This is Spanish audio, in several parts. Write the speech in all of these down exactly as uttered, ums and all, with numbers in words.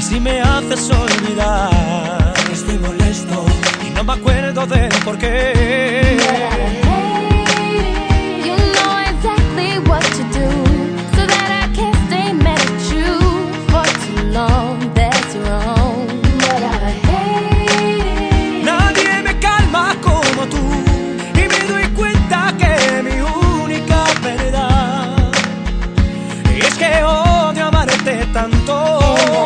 si me haces olvidar. Estoy molesto y no me acuerdo del por qué. You know exactly what to do, so that I can't stay mad at you for too long. That's wrong. But I hate it. Nadie me calma como tú, y me doy cuenta que mi única verdad es que odio amarte tanto.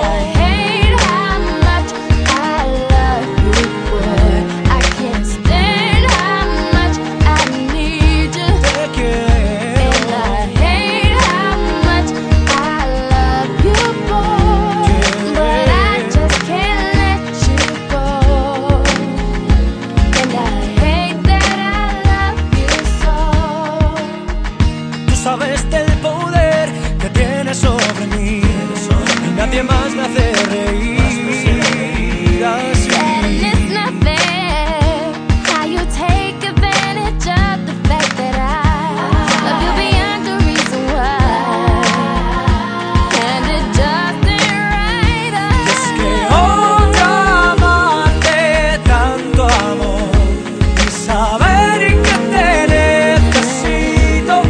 Sabes del poder que tienes sobre mí, y nadie más me hace reír así. And it's not fair how you take advantage of the fact that I love you beyond the reason why, and it doesn't right Y es que odio amarte tanto, amor, y saber que te necesito.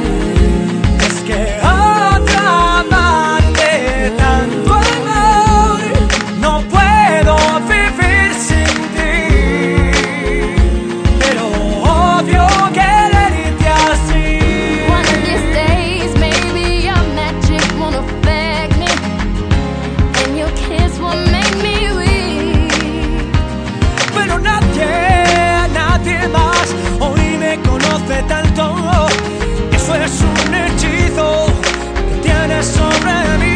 Tanto, eso es un hechizo que tienes sobre mí.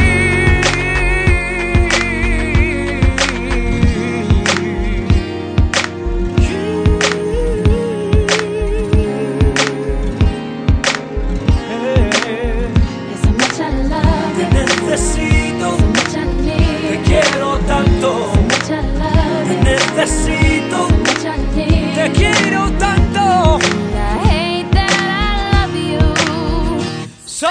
There's so much I love you. Te necesito, So much I need. te quiero tanto. So much I love Te you. necesito, So much I need. te quiero tanto. So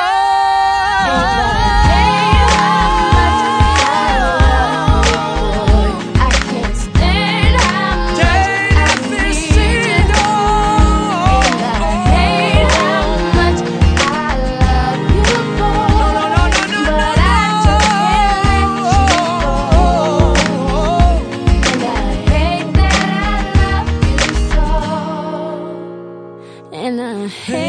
And I hate